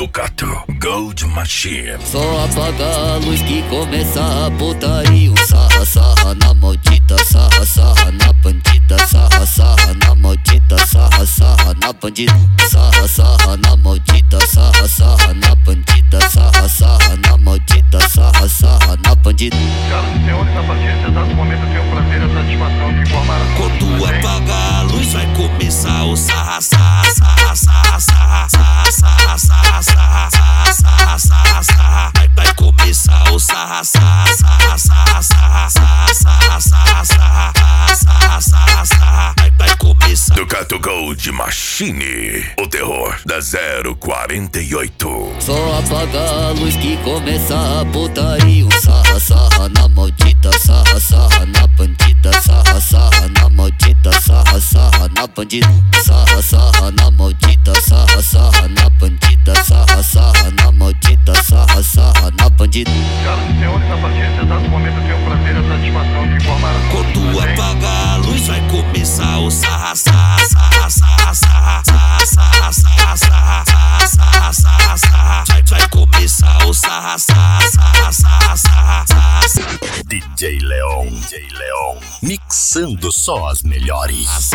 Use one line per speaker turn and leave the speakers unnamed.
Ducato Gold Machine.
Só apaga a luz que começa a putaria. Sarra, sarra na maldita, sarra, sarra na bandida, sarra, sarra na maldita, sarra, sarra na bandida, sarra, sarra na maldita, sarra, sarra na bandida, sarra, sarra na maldita, sarra, sarra na bandida.
Senhoras e senhores, a partir desse exato momento eu tenho o prazer e a satisfação de informar a
quando apagar a luz vai começar o sarra, sarra, sarra, sarra, sarra, sarra, sarra, sarra, sarra, sarra, sarra, sarra. Vai começar o sarra, sarra, sarra, sarra, sarra, sarra, sarra, sarra, sarra, sarra, sarra, sarra. Vai começar
Ducato Gold Machine, o terror da 048.
Só apaga a luz que começa a putaria. Sarra, sarra na maldita, sarra, sarra na bandida, sarra, sarra na maldita, sarra, sarra na bandida, sarra, sarra na maldita, sarra, sarra na bandida, sarra, sarra na maldita, sarra, sarra na bandida.
Senhoras e senhores, a partir desse exato momento eu tenho o prazer e a satisfação de informar a
quando apagar a luz vai começar o sarra, sarra, sarra, sarra, sarra, sarra, sarra, sarra, sarra, sarra, sarra. Vai começar o sarra, sarra, sarra, sarra, sarra, sarra.
DJ Leon, mixando só as melhores.